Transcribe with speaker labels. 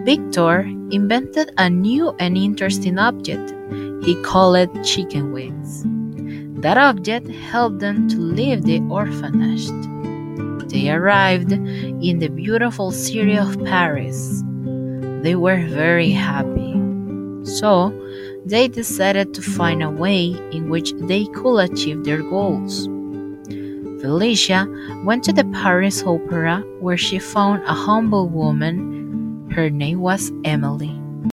Speaker 1: Victor invented a new and interesting object. He called it chicken wings. That object helped them to leave the orphanage. They arrived in the beautiful city of Paris. They were very happy. So, they decided to find a way in which they could achieve their goals. Felicia went to the Paris Opera where she found a humble woman. Her name was Emily.